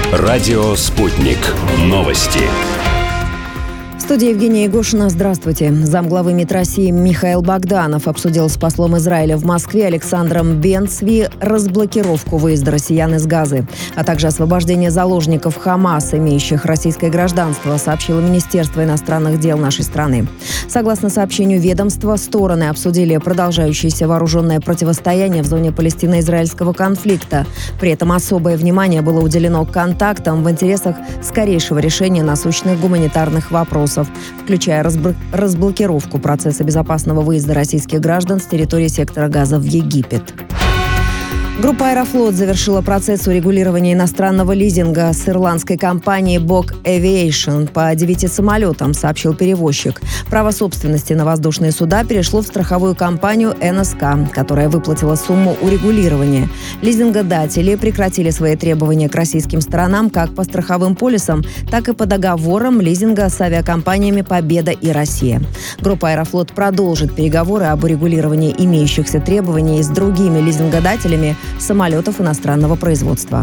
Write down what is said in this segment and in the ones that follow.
Радио «Спутник». Новости. В студии Евгения Егошина. Здравствуйте. Замглавы МИД России Михаил Богданов обсудил с послом Израиля в Москве Александром Бен-Цви разблокировку выезда россиян из Газы, а также освобождение заложников ХАМАС, имеющих российское гражданство, сообщило Министерство иностранных дел нашей страны. Согласно сообщению ведомства, стороны обсудили продолжающееся вооруженное противостояние в зоне палестино-израильского конфликта. При этом особое внимание было уделено контактам в интересах скорейшего решения насущных гуманитарных вопросов, включая разблокировку процесса безопасного выезда российских граждан с территории сектора Газа в Египет. Группа «Аэрофлот» завершила процесс урегулирования иностранного лизинга с ирландской компанией Bok Aviation по 9 самолетам, сообщил перевозчик. Право собственности на воздушные суда перешло в страховую компанию НСК, которая выплатила сумму урегулирования. Лизингодатели прекратили свои требования к российским сторонам как по страховым полисам, так и по договорам лизинга с авиакомпаниями «Победа» и «Россия». Группа «Аэрофлот» продолжит переговоры об урегулировании имеющихся требований с другими лизингодателями самолетов иностранного производства.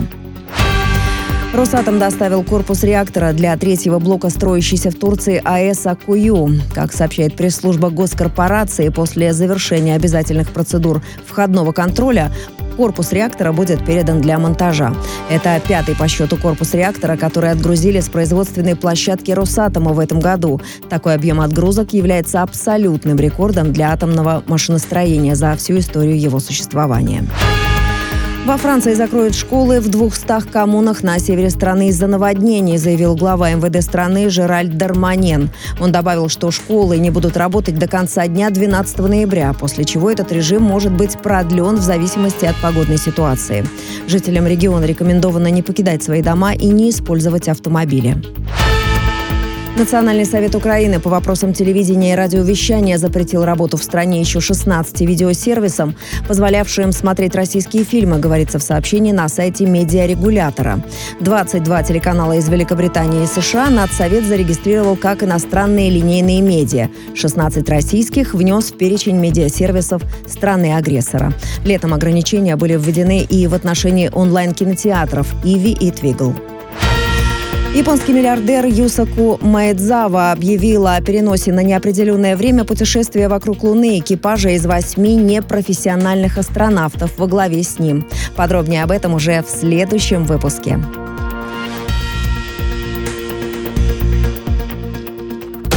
Росатом доставил корпус реактора для третьего блока строящейся в Турции АЭС Аккую. Как сообщает пресс-служба госкорпорации, после завершения обязательных процедур входного контроля корпус реактора будет передан для монтажа. Это 5-й по счету корпус реактора, который отгрузили с производственной площадки Росатома в этом году. Такой объем отгрузок является абсолютным рекордом для атомного машиностроения за всю историю его существования. Во Франции закроют школы в 200 коммунах на севере страны из-за наводнений, заявил глава МВД страны Жеральд Дарманьен. Он добавил, что школы не будут работать до конца дня 12 ноября, после чего этот режим может быть продлен в зависимости от погодной ситуации. Жителям региона рекомендовано не покидать свои дома и не использовать автомобили. Национальный совет Украины по вопросам телевидения и радиовещания запретил работу в стране еще 16 видеосервисам, позволявшим смотреть российские фильмы, говорится в сообщении на сайте медиарегулятора. 22 телеканала из Великобритании и США Надсовет зарегистрировал как иностранные линейные медиа. 16 российских внес в перечень медиасервисов страны-агрессора. Летом ограничения были введены и в отношении онлайн-кинотеатров «Иви» и «Твигл». Японский миллиардер Юсаку Маэдзава объявил о переносе на неопределенное время путешествия вокруг Луны экипажа из 8 непрофессиональных астронавтов во главе с ним. Подробнее об этом уже в следующем выпуске.